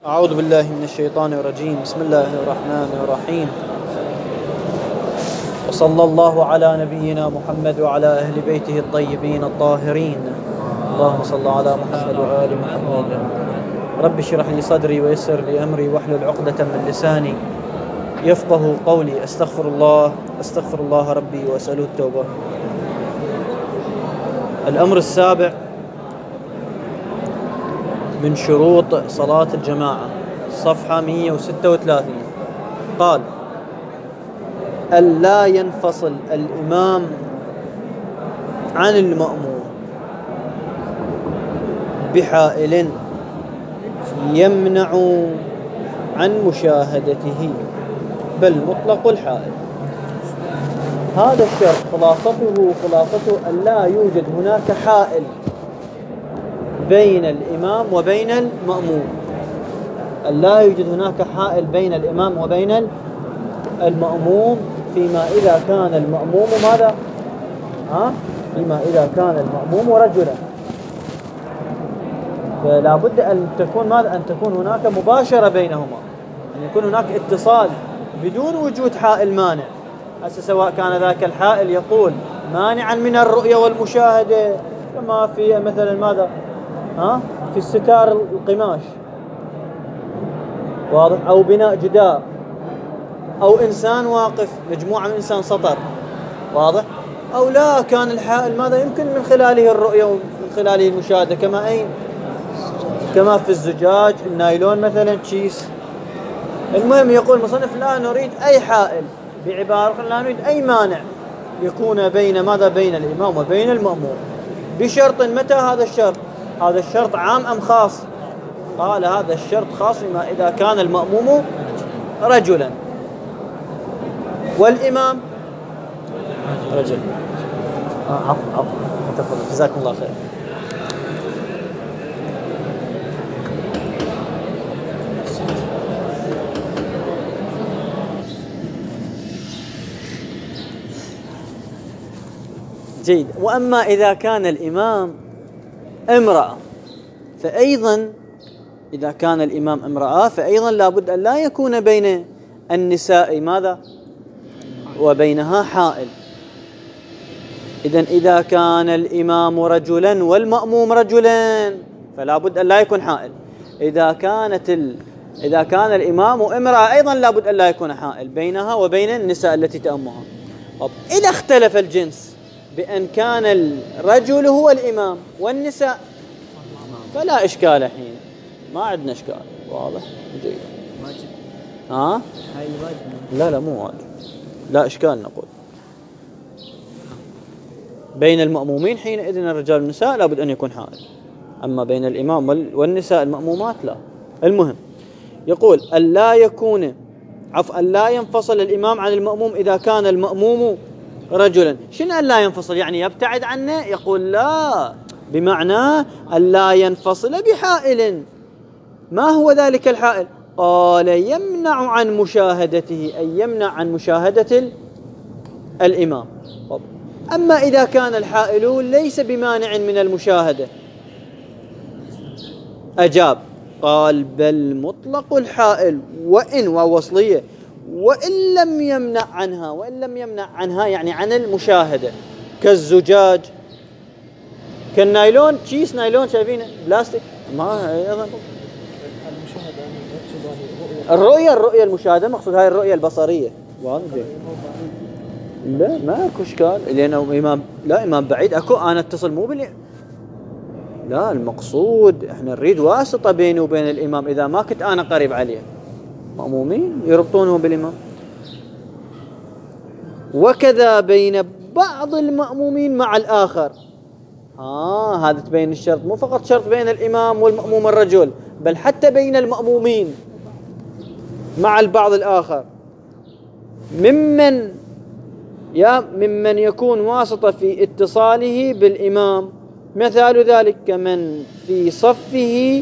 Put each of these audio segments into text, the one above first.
أعوذ بالله من الشيطان الرجيم. بسم الله الرحمن الرحيم. وصلى الله على نبينا محمد وعلى أهل بيته الطيبين الطاهرين. اللهم صل على محمد وآل محمد. رب اشرح لي صدري ويسر لي أمري واحلل عقدة من لساني يفقه قولي. أستغفر الله ربي وأسأله التوبة. الأمر السابع من شروط صلاة الجماعة، صفحة 136. قال: ألا ينفصل الإمام عن المأموم بحائل يمنع عن مشاهدته، بل مطلق الحائل. هذا الشرط خلاصته أن لا يوجد هناك حائل بين الإمام وبين المأموم. لا يوجد هناك حائل بين الإمام وبين المأموم فيما إذا كان المأموم ماذا؟ فيما إذا كان المأموم رجلا، فلا بد أن تكون ماذا؟ أن تكون هناك مباشرة بينهما، أن يكون هناك اتصال بدون وجود حائل مانع. سواء كان ذاك الحائل يقول مانعا من الرؤية والمشاهدة، كما في مثلا ماذا؟ في الستار القماش، واضح، أو بناء جدار، أو إنسان واقف، مجموعة من إنسان سطر، واضح، أو لا كان الحائل ماذا؟ يمكن من خلاله الرؤية ومن خلاله المشاهدة، كما في الزجاج، النايلون مثلا، تشيس. المهم يقول المصنف: لا نريد أي حائل، بعبارة لا نريد أي مانع يكون بين ماذا؟ بين الإمام وبين المأموم، بشرط. متى هذا الشرط؟ هذا الشرط عام أم خاص؟ قال: هذا الشرط خاص فيما إذا كان المأموم رجلا والإمام رجل. عفوا تفضل، جزاكم الله خير. جيد. وأما إذا كان الإمام امرأة فأيضا، إذا كان الإمام امرأة فأيضا لابد أن لا يكون بين النساء ماذا؟ وبينها حائل. إذا كان الإمام رجلا والمأموم رجلا فلا بد أن لا يكون حائل. إذا كان الإمام امرأة أيضا لابد أن لا يكون حائل بينها وبين النساء التي تأمها. إذا اختلف الجنس بأن كان الرجل هو الإمام والنساء فلا إشكال حين، ما عندنا إشكال، واضح؟ جيد. واجب؟ هاي الواجب؟ لا مو واجب، لا إشكال. نقول بين المأمومين حينئذ الرجال والنساء لابد أن يكون حائل، أما بين الإمام والنساء المأمومات لا. المهم يقول: ألا ينفصل الإمام عن المأموم إذا كان المأموم رجلا. شنو ألا ينفصل؟ يعني يبتعد عنه؟ يقول لا، بمعنى ألا ينفصل بحائل. ما هو ذلك الحائل؟ قال: يمنع عن مشاهدته، أي يمنع عن مشاهدة الإمام. أما إذا كان الحائل ليس بمانع من المشاهدة، أجاب قال: بل مطلق الحائل وإن ووصلية وإن لم يمنع عنها يعني عن المشاهدة، كالزجاج، كالنايلون، تشيس نايلون، شايفينه بلاستيك، ما أيضا الرؤية المشاهدة مقصود هاي الرؤية البصرية، واضح؟ لا ما اكو اشكال، لانه امام بعيد اكو، انا اتصل مو لا، المقصود احنا نريد واسطة بيني وبين الامام، اذا ما كنت انا قريب عليه مأمومين يربطونه بالامام. وكذا بين بعض المأمومين مع الاخر. هذا تبين الشرط، مو فقط شرط بين الامام والمأموم الرجل، بل حتى بين المأمومين مع البعض الآخر، ممن يكون واسطة في اتصاله بالإمام. مثال ذلك كمن في صفه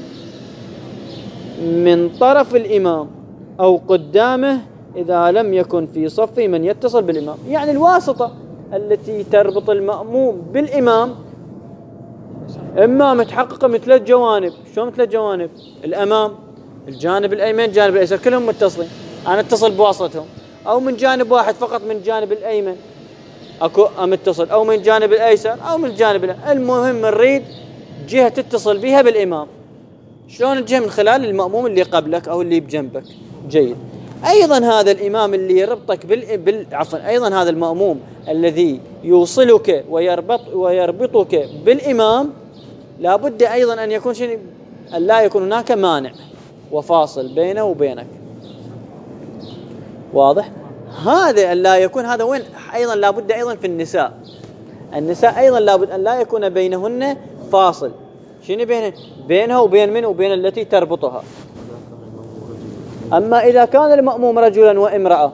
من طرف الإمام أو قدامه إذا لم يكن في صفه من يتصل بالإمام. يعني الواسطة التي تربط المأموم بالإمام إما متحققة من 3 جوانب. شو من 3 جوانب؟ الأمام الجانب الأيمن الجانب الأيسر كلهم متصلين، أنا اتصل بواسطتهم، أو من جانب واحد فقط من الجانب الأيمن أكو متصل، أو من الجانب الأيسر أو من الجانب المهم نريد جهة تتصل بها بالإمام. شلون الجهة؟ من خلال المأموم اللي قبلك أو اللي بجنبك. جيد. أيضا هذا الإمام اللي يربطك عفوا أيضا هذا المأموم الذي يوصلك ويربطك بالإمام لابد أيضا أن يكون أن لا يكون هناك مانع وفاصل بينه وبينك. واضح؟ هذا أن لا يكون، هذا وين أيضا لابد أيضا في النساء أيضا لابد أن لا يكون بينهن فاصل. شنو بينها وبين من؟ وبين التي تربطها. أما إذا كان المأموم رجلا وامرأة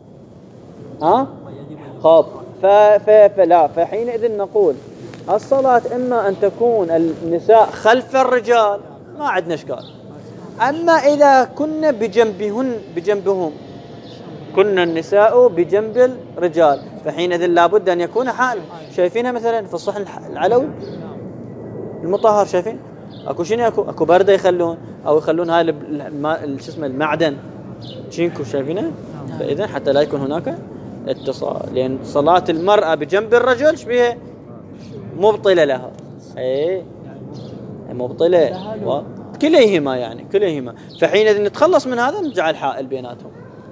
فحينئذ نقول الصلاة إما أن تكون النساء خلف الرجال ما عندنا إشكال، أما إذا كنا بجنبهم كنا النساء بجنب الرجال فحينئذ لابد أن يكون حائل. شايفينها مثلا في الصحن العلوي المطهر، شايفين اكو شنو اكو برده يخلون، او يخلون هاي شو اسمه المعدن تشينكو، شايفينه. فاذا حتى لا يكون هناك اتصال، لان صلاة المرأة بجنب الرجل شبيه مبطلة لها، مبطلة كليهما. فحينئذ نتخلص من هذا نجعل حائل بيناتهم،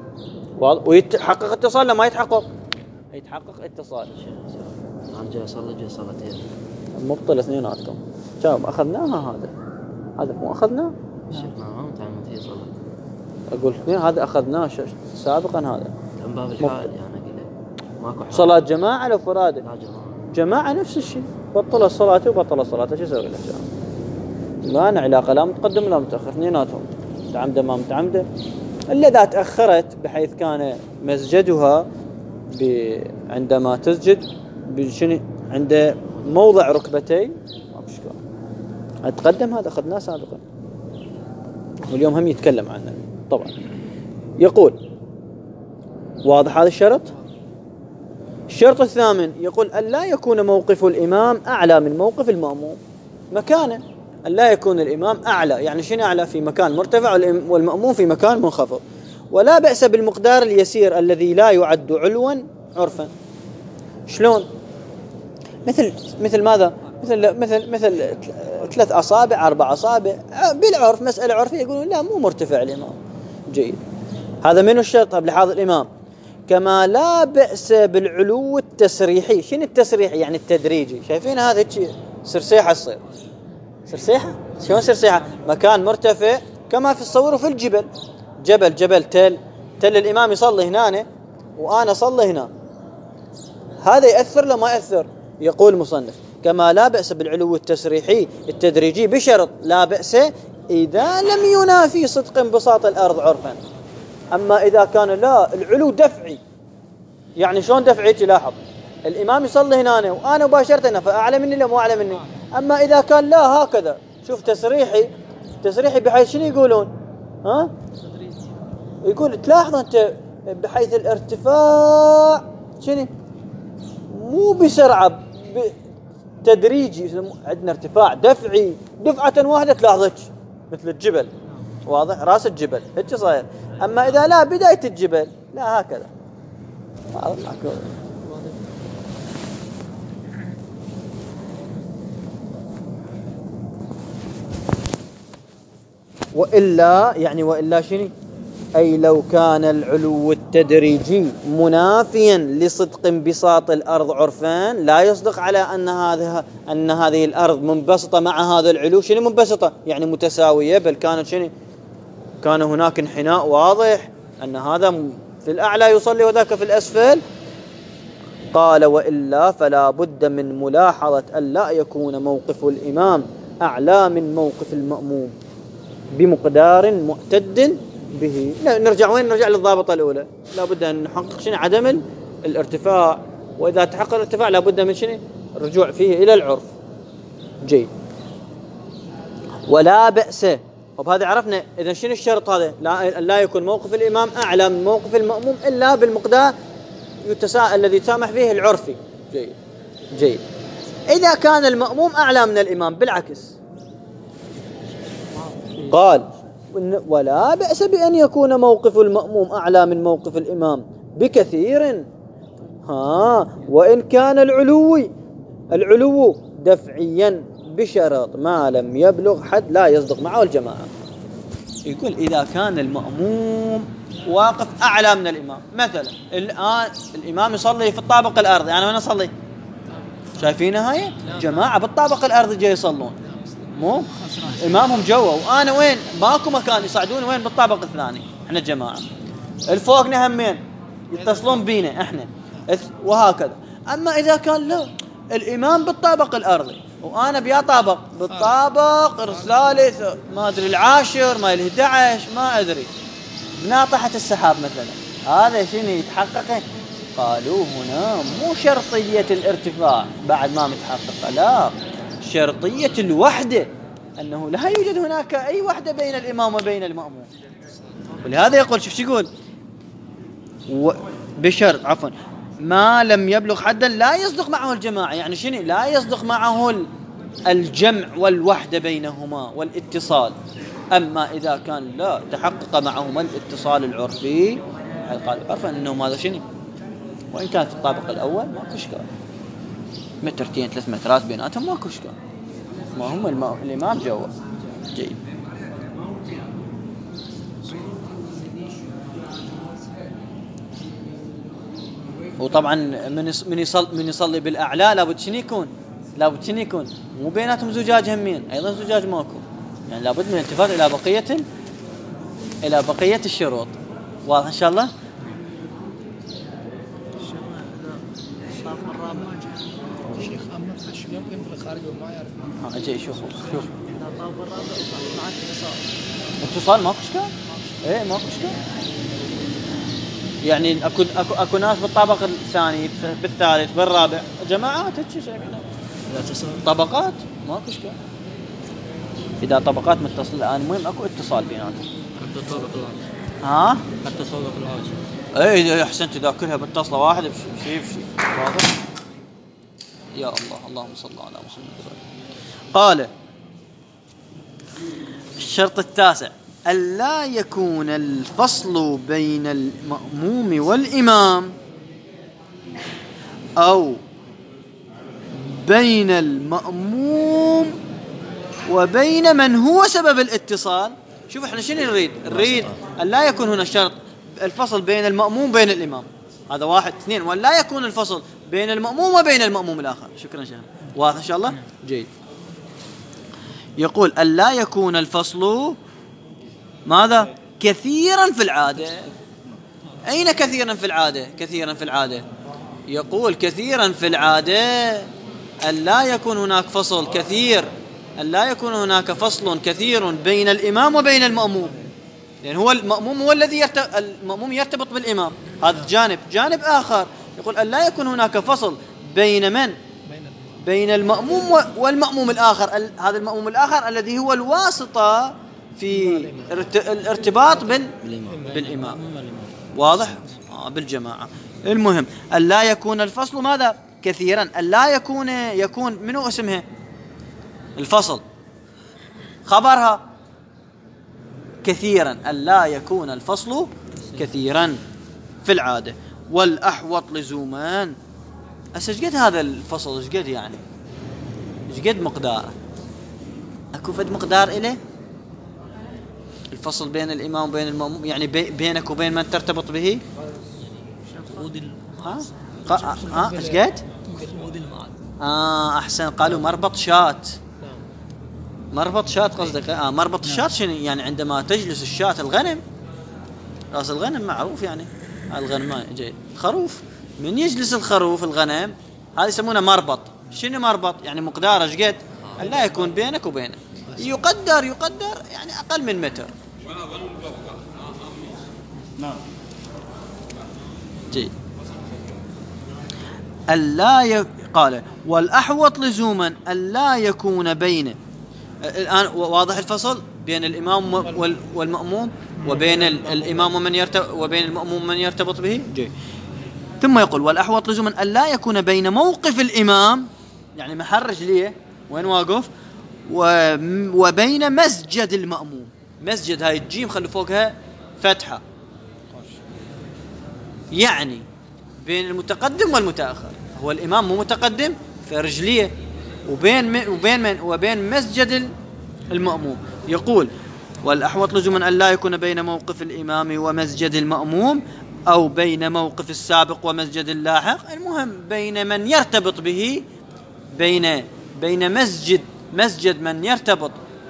ويتحقق اتصال. لما يتحقق اتصال جاء صلاتين مبطلة اثنيناتكم. شباب أخذناها، هذا مو أخذناه ما متعمد هي صلاة. أقول هذا أخذناه سابقا. هذا من باب الحائل يعني كذا ماكو حائل. صلاة جماعة لو فرادة؟ لا جماعة نفس الشيء، بطل الصلاة وبطل صلاته. شو يسوي له؟ ما أنا علاقة لا متقدم لا متأخر، اثنيناتهم متعمدة ما متعمدة، إلا إذا تأخرت بحيث كان مسجدها عندما تسجد عند موضع ركبتي ما بشكل. أتقدم هذا أخذناه سابقا واليوم هم يتكلم عنه طبعا. يقول واضح هذا الشرط. الشرط الثامن يقول أن لا يكون موقف الإمام أعلى من موقف المأموم مكانه. أن لا يكون الإمام أعلى، يعني شنو أعلى؟ في مكان مرتفع والمأموم في مكان منخفض. ولا بأس بالمقدار اليسير الذي لا يعد علوا عرفا. شلون؟ مثل ماذا؟ مثل 3 أصابع 4 أصابع بالعرف، مسألة عرفية يقولون لا مو مرتفع الإمام. جيد. هذا منه الشرط بلحاظ الإمام. كما لا بأس بالعلو التسريحي. شنو التسريحي؟ يعني التدريجي. شايفين هذا الشيء سرسيحة تصير سرسيحة. شلون سرسيحة؟ مكان مرتفع كما في الصور في الجبل، جبل تل الإمام يصلي هنا وأنا صلي هنا، هذا يأثر لما يأثر. يقول المصنف كما لا بأس بالعلو التسريحي التدريجي بشرط لا بأس إذا لم ينافي صدق انبساط الأرض عرفا. أما إذا كان لا العلو دفعي، يعني شلون دفعي؟ تلاحظ الإمام يصلي هنا وأنا مباشرة هنا فأعلى مني لا مو أعلى مني. أما إذا كان لا هكذا، شوف تسريحي بحيث شنو يقولون؟ يقول تلاحظ أنت بحيث الارتفاع شنو مو بسرعة تدريجي. عندنا ارتفاع دفعي دفعة واحدة تلاحظك مثل الجبل، واضح؟ راس الجبل هيك صاير. أما إذا لا بداية الجبل لا هكذا. وإلا شنو؟ أي لو كان العلو التدريجي منافيا لصدق انبساط الأرض عرفان، لا يصدق على أن هذه الأرض منبسطة مع هذا العلو. شنو منبسطة؟ يعني متساوية، بل كانت شنو؟ كان هناك انحناء واضح أن هذا في الأعلى يصلي وذاك في الأسفل. قال وإلا فلا بد من ملاحظة أن لا يكون موقف الإمام أعلى من موقف المأموم بمقدار معتد به. نرجع وين؟ نرجع للضابطة الأولى. لا بد أن نحقق شنو؟ عدم الارتفاع، وإذا تحقق الارتفاع لا بد من شنو؟ الرجوع فيه إلى العرف. جيد. ولا بأس. وبهذا عرفنا إذا شنو الشرط هذا؟ لا يكون موقف الإمام أعلى من موقف المأموم إلا بالمقدار الذي سامح فيه العرفي. جيد. إذا كان المأموم أعلى من الإمام بالعكس، قال ولا بأس بأن يكون موقف المأموم أعلى من موقف الإمام بكثير. وإن كان العلو دفعيا بشرط ما لم يبلغ حد لا يصدق معه الجماعة. يقول إذا كان المأموم واقف أعلى من الإمام، مثلا الآن الإمام يصلي في الطابق الأرضي، أنا وين أصلي؟ شايفينها هاي جماعة بالطابق الأرضي جاي يصلون، مو إمامهم جوا وأنا وين ماكو مكان يصعدون وين بالطابق الثاني. إحنا جماعة الفوقنا همين يتصلون بينا إحنا وهكذا. أما إذا كان لا الإمام بالطابق الأرضي وأنا بيا طابق بالطابق الثالث ما أدري العاشر ما ال11 ما أدري ناطحة السحاب مثلا، هذا شنو يتحقق؟ قالوا هنا مو شرطية الارتفاع بعد ما متحققة، لا شرطية الوحدة، أنه لا يوجد هناك أي وحدة بين الإمام وبين المأموم. ولهذا يقول شوف يقول بشرط عفوا ما لم يبلغ حدا لا يصدق معه الجماعة. يعني شنو لا يصدق معه الجمع والوحدة بينهما والاتصال. أما إذا كان لا تحقق معهما الاتصال العرفي، قال عرفا أنه ماذا شنو، وإن كان في الطابق الأول ماكو إشكال، مترتين 3 مترات بيناتهم ماكو إشكال، ما هم الإمام جوا. جيد. وطبعا من يصلي بالأعلى لابد شنو يكون مو بيناتهم زجاج همين، أيضا زجاج ماكو، يعني لابد من الالتفات إلى بقية الشروط. واضح إن شاء الله؟ الصف الرابع شيخ أما يمكن بالخارج وما يعرف. أجي شوف إذا طاب الرابع معك اتصال ماكو إشكال. إيه ماكو إشكال. يعني أكو ناس بالطابق الثاني بالثالث بالرابع جماعات طبقات ماكو إشكال. إذا طبقات متصلة الآن المهم أكو اتصال بيناتهم. حتى الطابق العاشر. حتى الطابق العاشر. إيه أحسنت، إذا كلها متصلة واحدة بشيء واضح. يا الله اللهم صل على محمد. قال الشرط التاسع ألا يكون الفصل بين المأموم والإمام أو بين المأموم وبين من هو سبب الاتصال. شوف احنا شنو نريد ألا يكون هنا شرط الفصل بين المأموم وبين الإمام، هذا 1 2، ولا يكون الفصل بين المأموم وبين المأموم الآخر. شكرا شيخنا، واضح إن شاء الله. جيد. يقول ألا يكون الفصل ماذا كثيرا في العادة. أين كثيرا في العادة؟ يقول كثيرا في العادة ألا يكون هناك فصل كثير، ألا يكون هناك فصل كثير بين الإمام وبين المأموم، لأن هو المأموم هو الذي المأموم يرتبط بالإمام، هذا جانب آخر. يقول ألا يكون هناك فصل بين من؟ بين المأموم والمأموم الآخر، هذا المأموم الآخر الذي هو الواسطة في الارتباط بالإمام. واضح؟ بالجماعة. المهم ألا يكون الفصل ماذا؟ كثيرا. ألا يكون منو اسمها الفصل خبرها كثيرا. ألا يكون الفصل كثيرا في العادة. والأحوط لزومان. أسجد هذا الفصل إيش قد يعني إيش قد مقداره؟ أكو فد مقدار إليه الفصل بين الإمام وبين المأموم، يعني بينك وبين من ترتبط به. إيش قد؟ أحسن، قالوا مربط شات قصدك. مربط الشات شنو يعني؟ عندما تجلس الشات الغنم، راس الغنم معروف يعني الغنم جاي خروف، من يجلس الخروف الغنم هذا يسمونه مربط. شنو مربط؟ يعني مقدار ايش قد لا يكون بينك وبينه، يقدر يعني أقل من متر. نعم. جيد. قال والأحوط لزوما ألا يكون بين. الآن واضح الفصل بين الإمام والمأموم وبين الإمام وبين المأموم من يرتبط به. جيد. ثم يقول والأحوط لزوما ألا يكون بين موقف الإمام، يعني محل رجليه وين واقف، وبين مسجد المأموم. مسجد هاي الجيم خلوا فوقها فتحة، يعني بين المتقدم والمتأخر. هو الإمام مو متقدم في رجليه، وبين مسجد المأموم. يقول والأحوط لزوما أن لا يكون بين موقف الإمام ومسجد المأموم، أو بين موقف السابق ومسجد اللاحق. المهم بين من يرتبط به، بين مسجد من يرتبط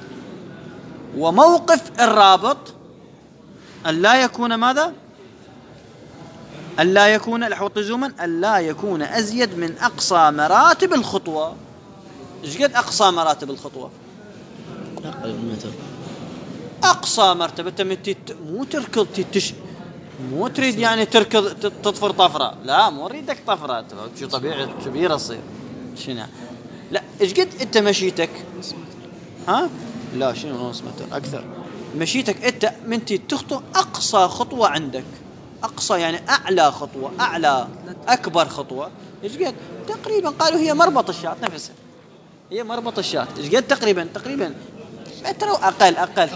وموقف الرابط، أن لا يكون ماذا؟ أن لا يكون الأحوط لزوما أن لا يكون أزيد من أقصى مراتب الخطوة. إيش قد أقصى مراتب الخطوة؟ أقل من متر. أقصى مرتبة مو تركض مو تريد يعني تركض تطفر طفرة، لا مو أريدك طفرة شو طبيعي كبيرة تصير شنو، لا إيش قد أنت مشيتك؟ ها لا شنو نص متر أكثر. مشيتك أنت من تخطو أقصى خطوة عندك، أقصى يعني أعلى خطوة، أعلى أكبر خطوة إيش قد؟ تقريبا قالوا هي مربط الشاة نفسها، هي مربط الشاة. إيش قد؟ تقريبا متر أقل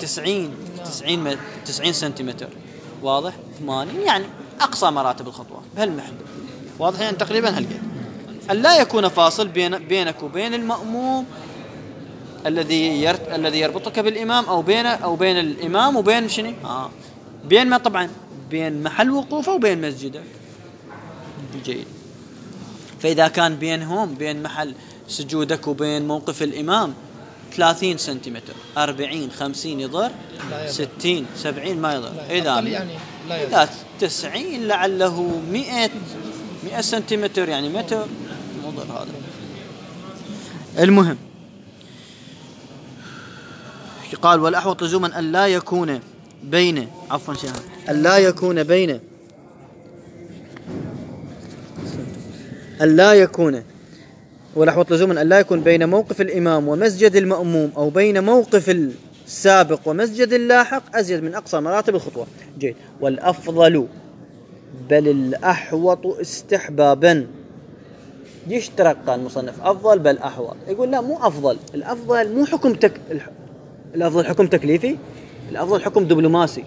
90 سنتيمتر، واضح؟ 80 يعني أقصى مراتب الخطوة بهالمحل، واضح؟ يعني تقريبا هالقد. أن لا يكون فاصل بينك وبين المأموم الذي يربطك بالإمام، أو بين الإمام وبين شنو؟ بين ما طبعا بين محل وقوفه وبين مسجده. جيد. فإذا كان بينهم بين محل سجودك وبين موقف الإمام 30 سنتيمتر، 40 50 يضر، 60 70 ما يضر. إذا 90 لعله 100 سنتيمتر يعني متر مضر هذا. المهم قال والأحوط لزوما أن لا يكون بين أن لا يكون والأحوط لزوما أن لا يكون بين موقف الإمام ومسجد المأموم، أو بين موقف السابق ومسجد اللاحق أزيد من أقصى مراتب الخطوة. جيد. والأفضل بل الأحوط استحبابا. ليش ترقى المصنف أفضل بل أحوط؟ يقول لا مو أفضل، الأفضل مو حكم الأفضل حكم تكليفي، الأفضل حكم دبلوماسي.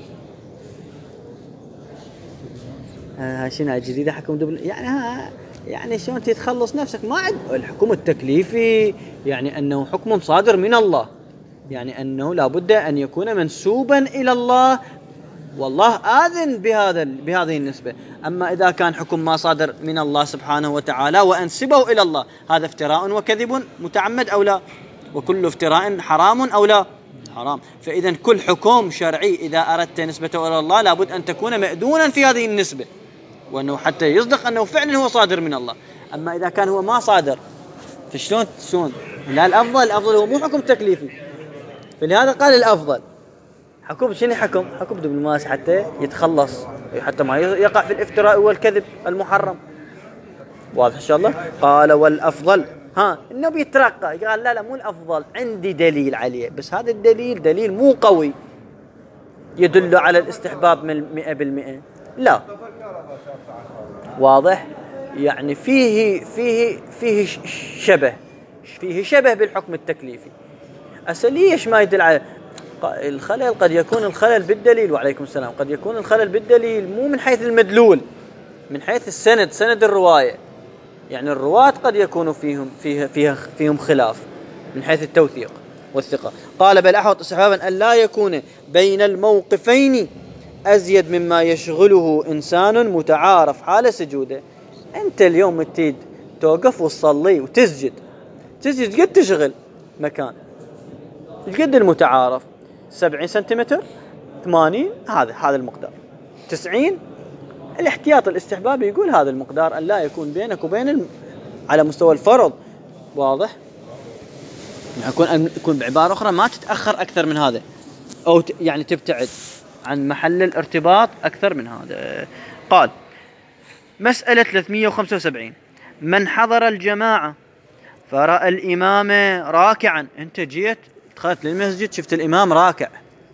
شنو جديدة حكم يعني شلون تتخلص نفسك ما عاد الحكم التكليفي، يعني أنه حكم صادر من الله، يعني أنه لا بد أن يكون منسوبا إلى الله، والله آذن بهذه النسبة. أما إذا كان حكم ما صادر من الله سبحانه وتعالى وأنسبه إلى الله، هذا افتراء وكذب متعمد أو لا، وكل افتراء حرام أو لا حرام. فإذا كل حكم شرعي إذا أردت نسبته إلى الله لابد أن تكون مأذونا في هذه النسبة، وأنه حتى يصدق أنه فعلا هو صادر من الله. أما إذا كان هو ما صادر فشلون لا الأفضل هو مو حكم تكليفي، فلهذا قال الأفضل حكم شنو؟ حكم دبلوماسي حتى يتخلص، حتى ما يقع في الافتراء والكذب المحرم. واضح إن شاء الله؟ قال والأفضل النبي يترقى قال لا مو الأفضل، عندي دليل عليه، بس هذا الدليل دليل مو قوي يدل على الاستحباب من 100%، لا واضح، يعني فيه شبه بالحكم التكليفي. ليش ما يدل على الخلل؟ قد يكون الخلل بالدليل، وعليكم السلام، قد يكون الخلل بالدليل مو من حيث المدلول، من حيث سند الرواية، يعني الرواة قد يكون فيهم خلاف من حيث التوثيق والثقة. قال بل أحوط استحبابا أن لا يكون بين الموقفين أزيد مما يشغله إنسان متعارف حال سجوده. أنت اليوم تريد توقف وتصلي وتسجد قد تشغل مكان قد المتعارف 70 سنتيمتر 80 هذا المقدار 90 الاحتياط الاستحبابي يقول هذا المقدار أن لا يكون بينك وبين على مستوى الفرض. واضح؟ يعني يكون بعبارة أخرى ما تتأخر أكثر من هذا، أو يعني تبتعد عن محل الارتباط أكثر من هذا. قال مسألة 375 من حضر الجماعة فرأى الإمام راكعا. أنت جيت دخلت للمسجد شفت الإمام راكع،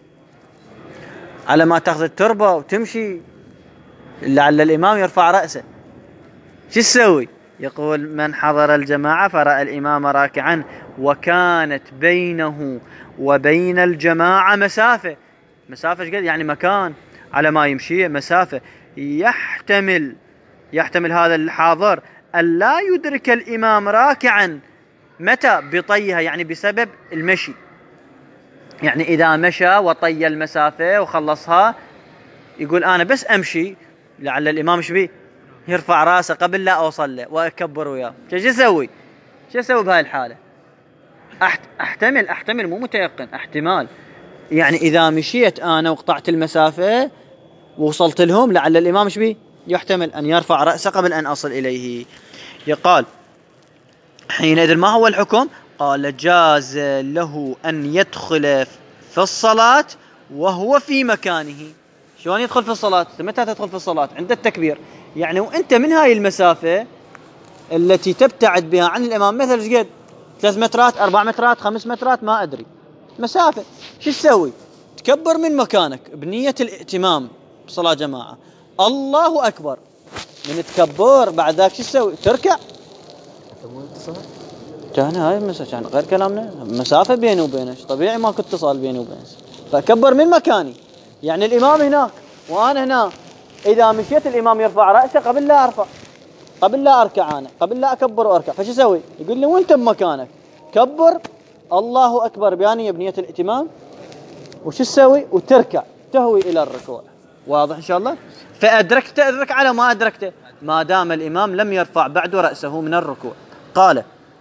على ما تأخذ التربة وتمشي لعل الإمام يرفع رأسه، شو تسوي؟ يقول من حضر الجماعة فرأى الإمام راكعا وكانت بينه وبين الجماعة مسافة. مسافة قد يعني مكان على ما يمشي مسافة يحتمل هذا الحاضر أن لا يدرك الإمام راكعا. متى؟ بطيها، يعني بسبب المشي. يعني إذا مشى وطي المسافة وخلصها يقول أنا بس أمشي، لعل الإمام شبيه يرفع راسه قبل لا أوصل له وأكبر وياه. شو أسوي؟ بهاي الحالة؟ أحتمل مو متيقن، احتمال. يعني إذا مشيت أنا وقطعت المسافة ووصلت لهم، لعل الإمام شبيه يحتمل أن يرفع رأسه قبل أن أصل إليه. يقال حينئذ ما هو الحكم؟ قال جاز له أن يدخل في الصلاة وهو في مكانه. شلون يدخل في الصلاة؟ متى تدخل في الصلاة؟ عند التكبير. يعني وأنت من هاي المسافة التي تبتعد بها عن الإمام، مثل شقد 3 مترات 4 مترات 5 مترات ما أدري مسافة، شو تسوي؟ تكبر من مكانك بنية الائتمام بصلاة جماعة، الله أكبر. من تكبر بعد ذاك شو تسوي؟ تركع. كان هاي المسافة، كان غير كلامنا مسافة بيني وبينك، طبيعي ماكو اتصال بيني وبينك، فأكبر من مكاني. يعني الإمام هناك وأنا هنا، إذا مشيت الإمام يرفع رأسه قبل لا أرفع، قبل لا أركع، أنا قبل لا أكبر وأركع، فش أسوي؟ يقول لي وأنت بمكانك كبر الله أكبر بيانية بنية الائتمام، وش تسوي؟ وتركع، تهوي إلى الركوع. واضح إن شاء الله؟ فأدركت أدرك على ما أدركته ما دام الإمام لم يرفع بعد رأسه من الركوع. قال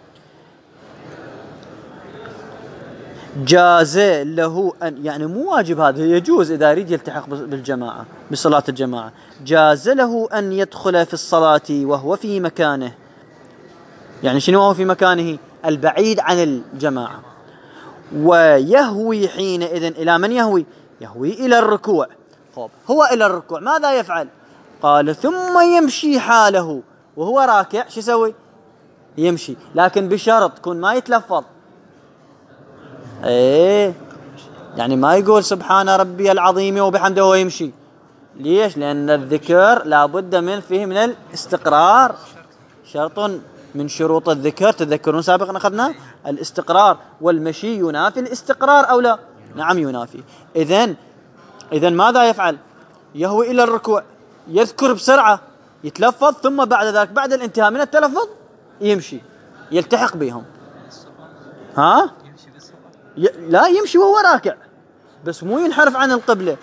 جاز له أن، يعني مو واجب هذا، يجوز إذا يريد يلتحق بالجماعة بصلاة الجماعة، جاز له أن يدخل في الصلاة وهو في مكانه. يعني شنو هو في مكانه؟ البعيد عن الجماعة. ويهوي حينئذ إلى من يهوي؟ يهوي إلى الركوع. هو إلى الركوع ماذا يفعل؟ قال ثم يمشي حاله وهو راكع. شو يسوي؟ يمشي، لكن بشرط تكون ما يتلفظ. ايه يعني ما يقول سبحان ربي العظيم وبحمده وهو يمشي. ليش؟ لأن الذكر لابد من فيه من الاستقرار، شرط من شروط الذكر. تذكرون سابقا أخذنا الاستقرار، والمشي ينافي الاستقرار أو لا؟ نعم ينافي. إذن ماذا يفعل؟ يهوي إلى الركوع، يذكر بسرعة، يتلفظ، ثم بعد ذلك بعد الانتهاء من التلفظ يمشي يلتحق بهم. ها؟ لا يمشي وهو راكع، بس مو ينحرف عن القبلة.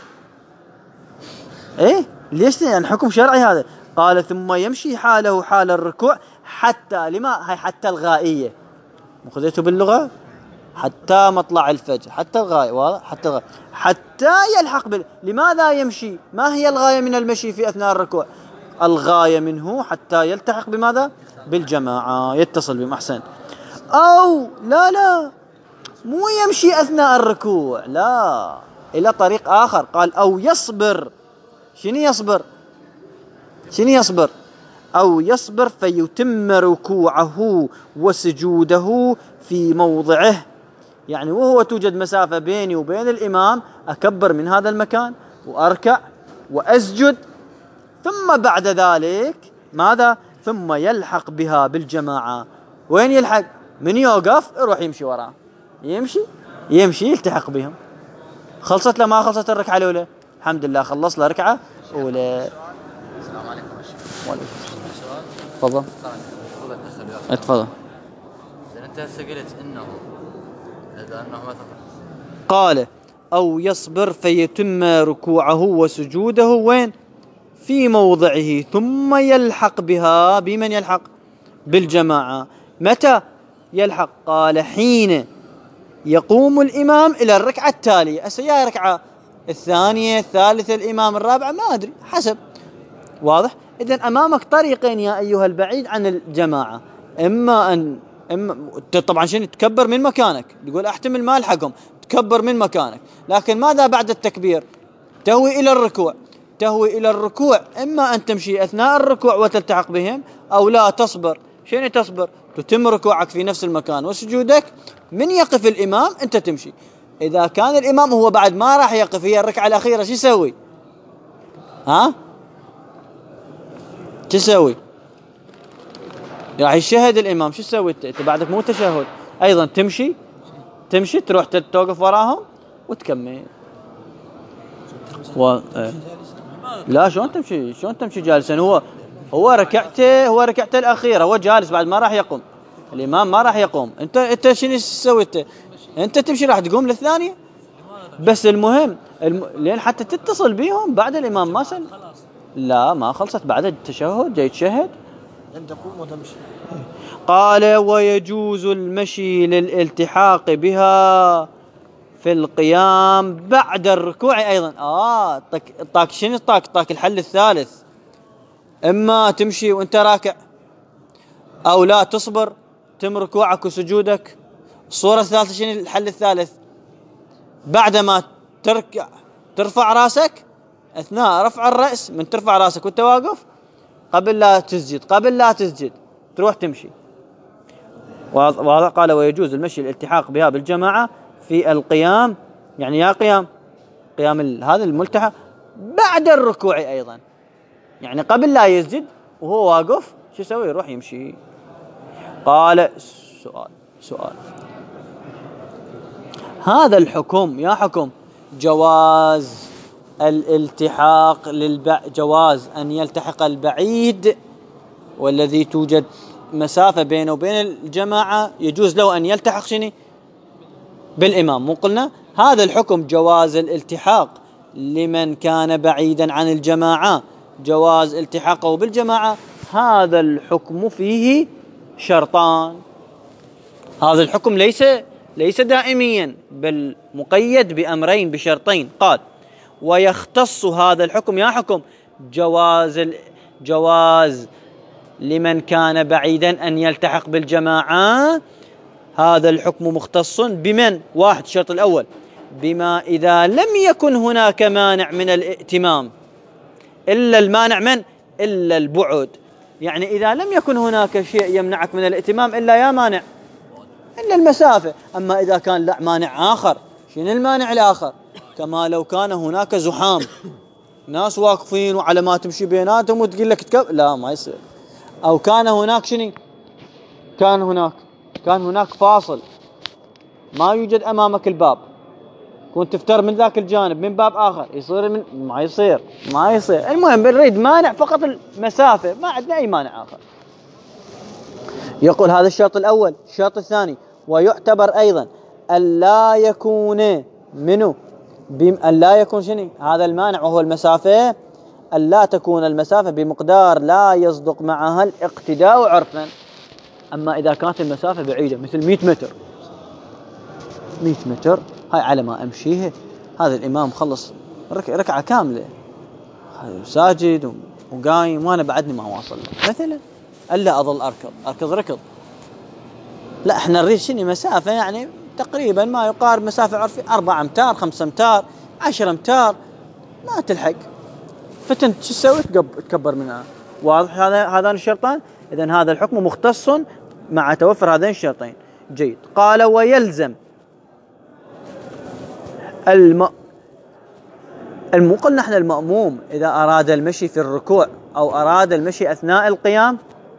ايه ليش؟ يعني حكم شرعي هذا. قال ثم يمشي حاله حال الركوع حتى، لما هي حتى الغائية، مخذته باللغة حتى مطلع الفجر، حتى الغاية، واضح؟ حتى الغاية، حتى يلحق لماذا يمشي؟ ما هي الغاية من المشي في أثناء الركوع؟ الغاية منه حتى يلتحق بماذا؟ بالجماعة، يتصل بهم. أحسن. أو لا مو يمشي أثناء الركوع، لا، إلى طريق آخر. قال أو يصبر. شنو يصبر؟ أو يصبر فيتم ركوعه وسجوده في موضعه. يعني وهو توجد مسافة بيني وبين الإمام، أكبر من هذا المكان وأركع وأسجد، ثم بعد ذلك ماذا؟ ثم يلحق بها بالجماعة. وين يلحق؟ من يوقف يروح يمشي وراه، يمشي يلتحق بهم. خلصت له ما خلصت الركعة الأولى؟ الحمد لله خلص له ركعة أولى. السلام عليكم. وعليكم السلام. تفضل. انت هسه قلت انه مثلا قال أو يصبر فيتم ركوعه وسجوده وين؟ في موضعه، ثم يلحق بها. بمن يلحق؟ بالجماعة. متى يلحق؟ قال حين يقوم الإمام إلى الركعة التالية. يا ركعة الثانية الثالثة الإمام الرابعة ما أدري، حسب. واضح؟ إذن أمامك طريقين يا أيها البعيد عن الجماعة، إما طبعا شنو؟ تكبر من مكانك، يقول أحتمل ما ألحقهم، تكبر من مكانك، لكن ماذا بعد التكبير؟ تهوي إلى الركوع. إما أن تمشي أثناء الركوع وتلتحق بهم، أو لا تصبر. شنو تصبر؟ تتم ركوعك في نفس المكان وسجودك، من يقف الإمام أنت تمشي. إذا كان الإمام هو بعد ما راح يقف، هي الركعة الأخيرة، شو يسوي؟ تسوي؟ راح يشهد الإمام، شو تسوي أنت بعدك؟ مو تشهد أيضا، تمشي تروح توقف وراهم وتكمل. لا شلون تمشي جالسا؟ هو ركعته الأخيرة هو جالس بعد ما راح يقوم. الإمام ما راح يقوم. أنت شنو سويت؟ أنت تمشي راح تقوم للثانية. بس المهم لين حتى تتصل بيهم بعد الإمام ما سلم. لا ما خلصت بعد التشهد جاي تشهد أنت تقوم وتمشي. قال ويجوز المشي للالتحاق بها في القيام بعد الركوع أيضا. طاك شنو طاك الحل الثالث. إما تمشي وانت راكع أو لا تصبر تم ركوعك وسجودك. الصورة الثالثة شنو الحل الثالث؟ بعدما ترفع راسك أثناء رفع الرأس من ترفع راسك وانت واقف قبل لا تسجد تروح تمشي. وهذا قال ويجوز المشي الالتحاق بها بالجماعة في القيام، يعني يا قيام هذا الملتحق بعد الركوع أيضا، يعني قبل لا يسجد وهو واقف شو يسوي؟ يروح يمشي. قال سؤال هذا الحكم يا حكم جواز الالتحاق جواز أن يلتحق البعيد والذي توجد مسافة بينه وبين الجماعة يجوز له أن يلتحق شنو بالإمام. مو قلنا هذا الحكم جواز الالتحاق لمن كان بعيدا عن الجماعة، جواز التحاقه بالجماعة. هذا الحكم فيه شرطان. هذا الحكم ليس دائميا بل مقيد بأمرين بشرطين. قال ويختص هذا الحكم يا حكم جواز لمن كان بعيدا أن يلتحق بالجماعة. هذا الحكم مختص بمن؟ واحد الشرط الأول بما إذا لم يكن هناك مانع من الائتمام إلا المانع من؟ إلا البعد. يعني إذا لم يكن هناك شيء يمنعك من الائتمام إلا يا مانع إلا المسافة. أما إذا كان لا مانع آخر، شنو المانع الآخر؟ كما لو كان هناك زحام ناس واقفين وعلى ما تمشي بيناتهم وتقول لك لا ما يصير. أو كان هناك شنو؟ كان هناك فاصل ما يوجد أمامك الباب، كنت تفتر من ذاك الجانب من باب آخر، يصير ما يصير. المهم بنريد مانع فقط المسافة، ما عندنا أي مانع آخر. يقول هذا الشرط الأول. الشرط الثاني ويعتبر أيضا ألا يكون منه ألا يكون شنو هذا المانع وهو المسافة، ألا تكون المسافة بمقدار لا يصدق معها الاقتداء عرفا. أما إذا كانت المسافة بعيدة مثل 100 متر هاي على ما أمشيه هذا الإمام خلص ركعة كاملة ساجد وقايم وأنا بعدني ما واصل مثلا، ألا أظل أركض ركض. لا احنا نريد شنو مسافة يعني تقريبا ما يقارب مسافة عرفي 4 أمتار 5 أمتار 10 أمتار ما تلحق، فتنت شو تسوي؟ تكبر منها. واضح هذان الشرطان. إذن هذا الحكم مختص مع توفر هذين الشرطين. جيد. قال ويلزم قلنا احنا المأموم إذا أراد المشي في الركوع أو أراد المشي أثناء القيام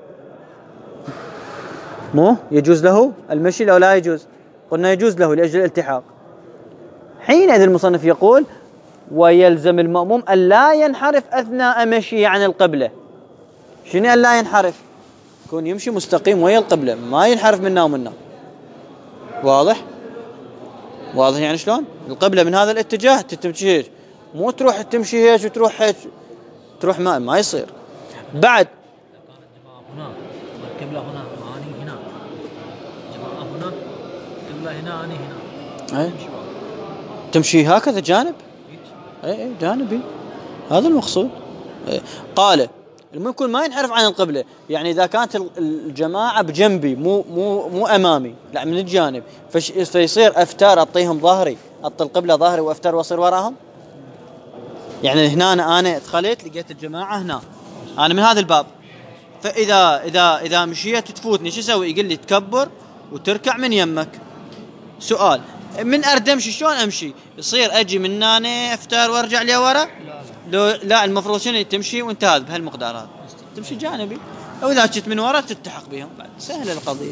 مو يجوز له المشي لو لا يجوز؟ قلنا يجوز له لأجل الالتحاق. حينئذ المصنف يقول ويلزم المأموم ألا ينحرف أثناء مشيه عن القبلة. شنو ألا ينحرف؟ يكون يمشي مستقيم ويا القبلة ما ينحرف منا ومنا. واضح يعني شلون القبلة من هذا الاتجاه تمشي هيك، مو تروح تمشي هيك وتروح هيك تروح ما يصير. بعد هنا القبلة هنا أني هنا جماعة هنا القبلة هنا أني هنا تمشي هكذا جانب اي جانبي هذا المقصود. قال الممكن ما ينحرف عن القبلة، يعني إذا كانت الجماعة بجنبي مو أمامي لا من الجانب فيصير أفتار أعطيهم ظهري أعطي القبلة ظهري وأفتار وأصير وراهم. يعني هنا أنا دخلت لقيت الجماعة هنا أنا من هذا الباب، فإذا مشيت تفوتني شو أسوي؟ يقول لي تكبر وتركع من يمك. سؤال من أرد أمشي شلون أمشي؟ يصير أجي من هنا أفتار وأرجع لي ورا؟ لا المفروض شنو تمشي وانت هذا بهالمقدار هذا تمشي جانبي، أو إذا جيت من ورا تلتحق بهم بعد سهلة القضية.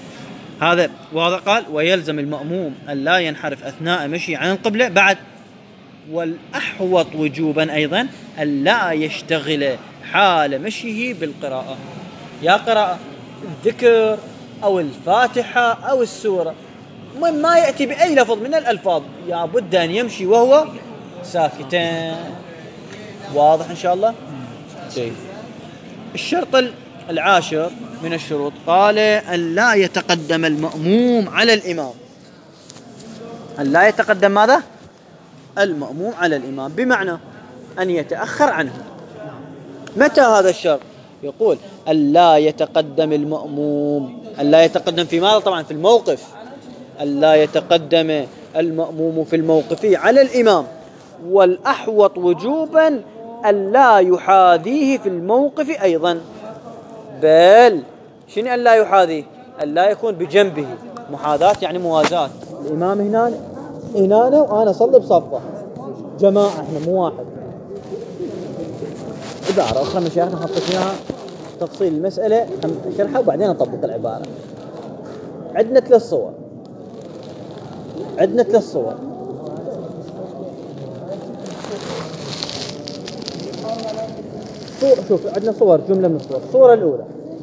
هذا. وهذا قال ويلزم المأموم أن لا ينحرف أثناء مشي عن القبلة بعد والأحوط وجوبا أيضا ألا يشتغل حال مشيه بالقراءة، يا قراءة الذكر أو الفاتحة أو السورة، ما يأتي بأي لفظ من الألفاظ يا بد أن يمشي وهو ساكتا. واضح إن شاء الله؟ جيد. الشرط العاشر من الشروط قال أن لا يتقدم المأموم على الإمام. أن لا يتقدم ماذا؟ المأموم على الإمام، بمعنى أن يتأخر عنه. متى هذا الشرط؟ يقول أن لا يتقدم المأموم. أن لا يتقدم في ماذا؟ طبعا في الموقف. أن لا يتقدم المأموم في الموقف على الإمام، والأحوط وجوبا أن لا يحاذيه في الموقف أيضا. بل شنو أن لا يحاذيه؟ أن لا يكون بجنبه. محاذاة يعني موازاة. الإمام هنا وأنا أصلي بصفه، جماعة احنا مو واحد. عبارة أخرى مشايخنا حطت لها تفصيل المسألة شرحها وبعدين نطبق العبارة. عندنا ثلاث صور. شوف عندنا صور، جملة من الصور. الصورة الأولى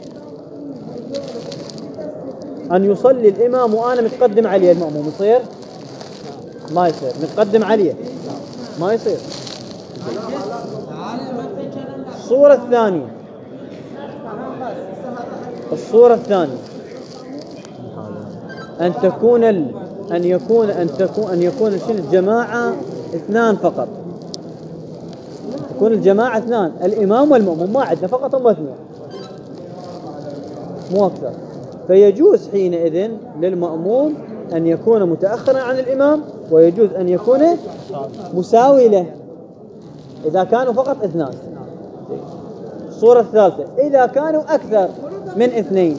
أن يصلي الإمام وأنا متقدم عليه المأموم، يصير؟ ما يصير. متقدم عليه ما يصير. الصورة الثانية أن يكون الجماعة اثنان فقط. تكون الجماعة اثنان، الإمام والمأموم، ما عندنا فقط هم اثنين مو أكثر. فيجوز حينئذ للمأموم أن يكون متأخرا عن الإمام، ويجوز أن يكون مساوي له إذا كانوا فقط اثنان. الصورة الثالثة إذا كانوا أكثر من اثنين،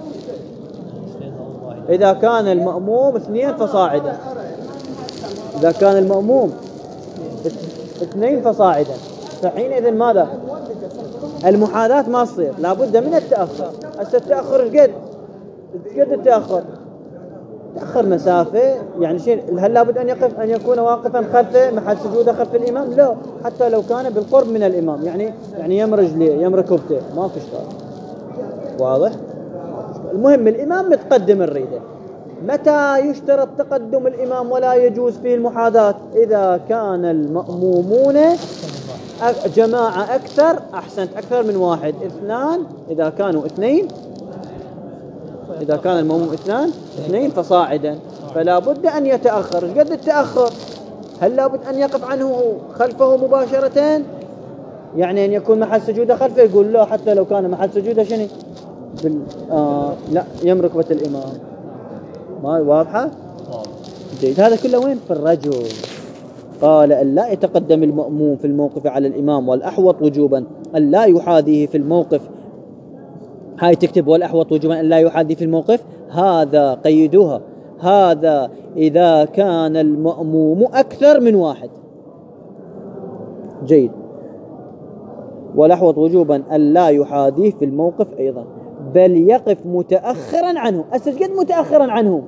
إذا كان المأموم اثنين فصاعدا. إذا كان المأموم اثنين فصاعدا فحينئذ ماذا؟ المحاذاة ما تصير، لابد من التأخر. التأخر قد التأخر تأخر مسافة، يعني شيء. هل لابد أن يكون واقفا خلفه محل سجوده خلف الإمام؟ لا، حتى لو كان بالقرب من الإمام، يعني يم رجليه يم ركبته ما في إشكال. واضح؟ المهم الإمام متقدم الريدة. متى يشترط تقدم الإمام ولا يجوز فيه المحاذاة؟ إذا كان المأمومون جماعة أكثر، أحسنت، أكثر من واحد، اثنان. إذا كانوا اثنين، إذا كان المأموم اثنين فصاعدا، فلا بد أن يتأخر. ايش قد التأخر؟ هل لابد أن يقف عنه خلفه مباشرة؟ يعني أن يكون محل سجوده خلفه؟ يقول لا، حتى لو كان محل سجوده شنو لا يم ركبة الإمام. ما واضحة؟ جيد. هذا كله وين؟ في الرجل. قال أن لا يتقدم المأموم في الموقف على الإمام، والأحوط وجوبا أن لا يحاذيه في الموقف. هاي تكتب والأحوط وجوبا أن لا يحاذيه في الموقف. هذا قيدوها، هذا إذا كان المأموم أكثر من واحد. جيد. والأحوط وجوبا أن لا يحاذيه في الموقف أيضا، بل يقف متأخرا عنه. قد متأخرا عنه؟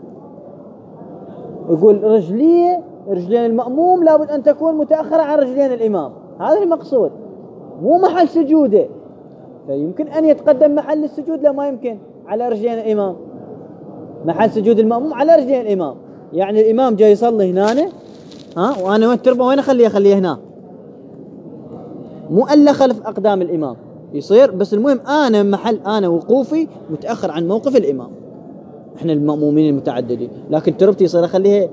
يقول رجلين المأموم لابد أن تكون متأخرة عن رجلين الإمام، هذا المقصود، مو محل سجوده. فيمكن أن يتقدم محل السجود؟ لا، ما يمكن، على رجلين الإمام. محل سجود المأموم على رجلين الإمام، يعني الإمام جاي يصلي هنا وأنا وين التربة وين أخليه هنا، مو ألا خلف أقدام الإمام يصير. بس المهم أنا وقوفي متأخر عن موقف الإمام. إحنا المأمومين المتعددين، لكن تربتي يصير أخليها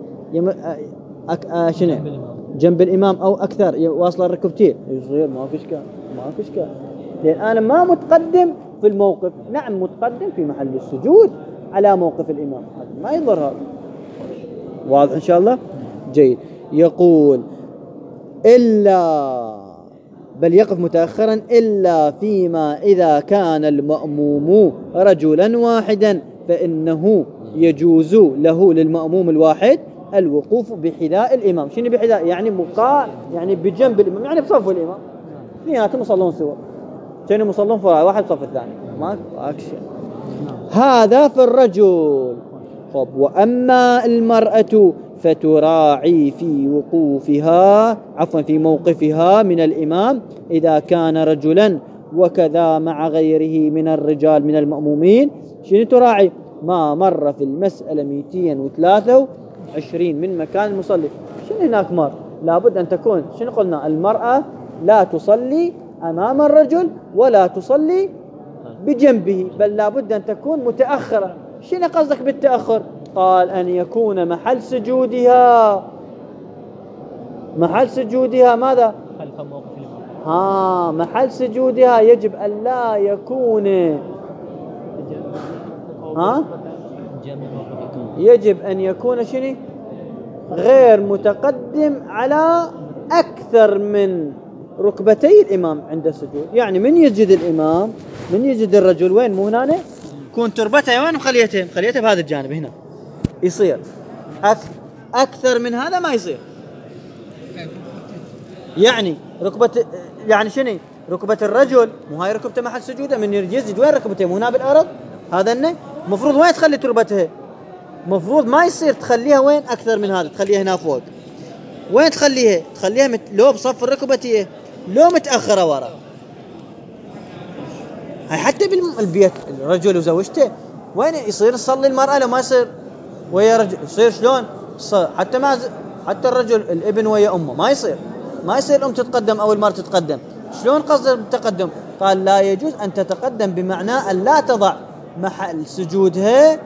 جنب الإمام أو أكثر، واصل الركبتين، يصير ما في إشكال. لأن أنا ما متقدم في الموقف. نعم متقدم في محل السجود على موقف الإمام، ما يضر هذا. واضح إن شاء الله؟ جيد. يقول بل يقف متأخرا إلا فيما إذا كان المأموم رجلا واحدا، فإنه يجوز له للمأموم الواحد الوقوف بحذاء الإمام. شنو بحذاء؟ يعني بجنب الإمام، يعني بصف الإمام. اثنيناتهم يصلون سوا، كانوا مصلون فرع واحد صف الثاني، ما أكشن. هذا في الرجل. وأما المرأة فتراعي في وقوفها في موقفها من الإمام إذا كان رجلا، وكذا مع غيره من الرجال من المأمومين. شنو تراعي؟ ما مر في المسألة 223 من مكان المصلي. شنو هناك مر؟ لابد أن تكون، شنو قلنا؟ المرأة لا تصلي أمام الرجل ولا تصلي بجنبه، بل لابد أن تكون متأخرة. شنو قصدك بالتأخر؟ قال أن يكون محل سجودها ماذا؟ خلف موقف الإمام. محل سجودها يجب أن لا يكون يجب أن يكون شنو؟ غير متقدم على أكثر من ركبتي الإمام عند السجود. يعني من يسجد الإمام، من يسجد الرجل، وين؟ مو هنا كون تربتها وين؟ مخليتها بهذا الجانب هنا. يصير أكثر من هذا ما يصير. يعني يعني شنو؟ ركبة الرجل مو هاي ركبته محل سجوده، من يسجد وين ركبته؟ مو هنا بالأرض. هذا إنه مفروض وين تخلي تربتها؟ مفروض ما يصير تخليها وين أكثر من هذا، تخليها هنا فوق. وين تخليها؟ لو بصف الركبة لو متأخرة ورا. هاي حتى بالبيت الرجل وزوجته وين يصير تصلي المرأة؟ لو ما يصير ويا رجل يصير شلون؟ حتى الرجل الابن ويا أمه ما يصير الأم تتقدم أو المرأة تتقدم. شلون قصد التقدم؟ قال لا يجوز أن تتقدم، بمعنى أن لا تضع محل سجودها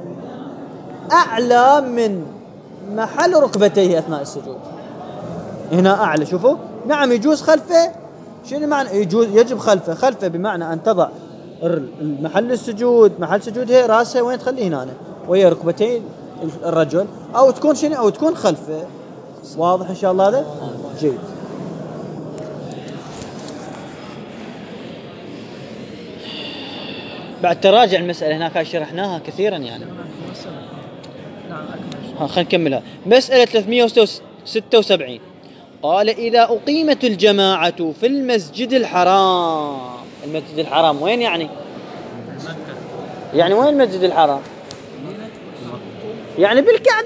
أعلى من محل ركبتيه أثناء السجود. هنا أعلى، شوفوا. نعم يجوز خلفه. شنو معنى يجب خلفه؟ بمعنى أن تضع محل سجودها رأسها وين تخليه؟ هنا ويا ركبتين الرجل، أو تكون شنو؟ أو تكون خلفه. واضح إن شاء الله هذا؟ جيد. بعد تراجع المسألة هناك شرحناها كثيرا يعني. خلينا نكملها. مسألة 376. قال إذا أقيمت الجماعة في المسجد الحرام. المسجد الحرام وين يعني؟ يعني وين المسجد الحرام؟ يعني بالكعبة،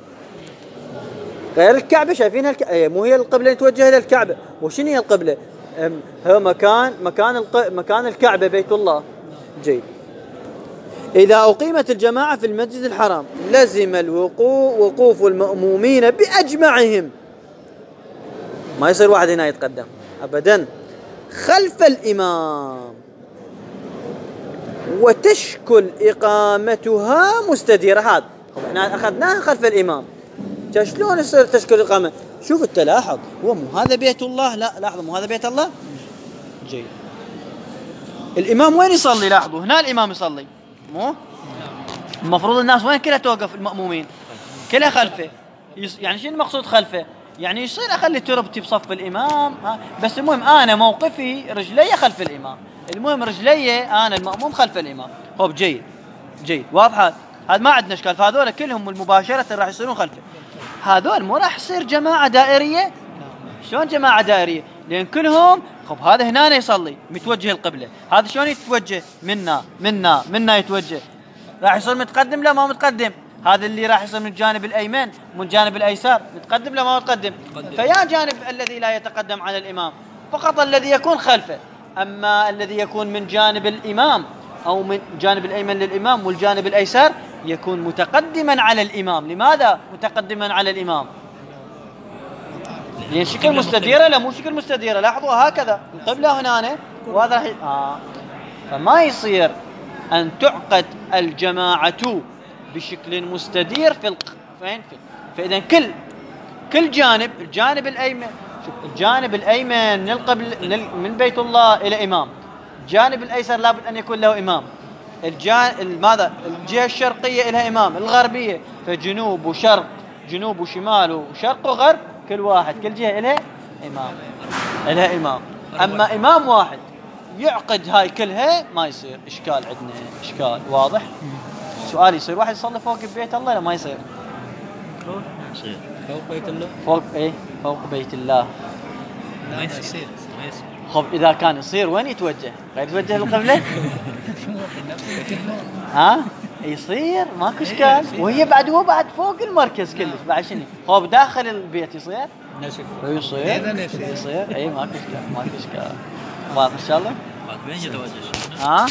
غير الكعبة. شايفينها مو هي القبلة نتوجه إلى الكعبة. وشنو هي القبلة؟ هو مكان الكعبة بيت الله. جيد. إذا أقيمت الجماعة في المسجد الحرام لزم وقوف المأمومين بأجمعهم. ما يصير واحد هنا يتقدم أبدا خلف الإمام، وتشكل إقامتها مستديرة. هذا احنا أخذناها خلف الإمام. شلون يصير تشكل إقامة؟ شوف التلاحظ. هو مو هذا بيت الله؟ لا لاحظوا، مو هذا بيت الله. جيد. الإمام وين يصلي؟ لاحظوا هنا الإمام يصلي، مو المفروض الناس وين كلها توقف؟ المأمومين كلها خلفه. يعني شنو المقصود خلفه؟ يعني يصير أخلي تربتي بصف الإمام، بس المهم أنا موقفي رجلي خلف الإمام. المهم رجلي أنا المأموم خلف الإمام. هوب جيد. واضح هذا ما عندنا إشكال. فهذول كلهم مباشرة راح يصيرون خلفه. هذول مو راح يصير جماعة دائرية. شلون جماعة دائرية؟ لأن كلهم هذا هنا يصلي متوجه القبلة، هذا شلون يتوجه؟ منا يتوجه. راح يصير متقدم؟ لا ما متقدم. هذا اللي راح يصير من الجانب الأيمن من الجانب الأيسر، متقدم لا ما متقدم؟ فيا جانب الذي لا يتقدم على الإمام فقط الذي يكون خلفه. أما الذي يكون من جانب الإمام أو من جانب الأيمن للإمام والجانب الأيسر يكون متقدما على الإمام. لماذا متقدما على الإمام؟ يعني شكل مستديرة؟ لا مو شكل مستديرة. لاحظوا هكذا القبلة هنا وهذا فما يصير أن تعقد الجماعة بشكل مستدير فإذا كل الجانب الأيمن، شوف الجانب الأيمن من القبل من بيت الله إلى إمام، الجانب الأيسر لابد أن يكون له إمام، ماذا؟ الجهة الشرقية لها إمام، الغربية فجنوب وشرق، جنوب وشمال وشرق وغرب، كل جهة لها إمام. أما إمام واحد يعقد هاي كلها ما يصير. إشكال عندنا إشكال واضح. سؤالي يصير واحد يصلي فوق بيت الله؟ لا ما يصير. فوق بيت الله. فوق بيت الله ما يصير. خب إذا كان يصير وين يتوجه؟ غير يتوجه للقبلة؟ يصير ماكو اشكال. وهي بعد هو بعد فوق المركز كلش بعد شنو هو بداخل البيت يصير نشف يصير اي ماكو اشكال واضح ان شاء الله. وين يتوجه؟ ها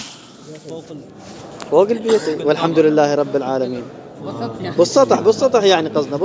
فوق البيت والحمد لله رب العالمين. بالسطح يعني قصدنا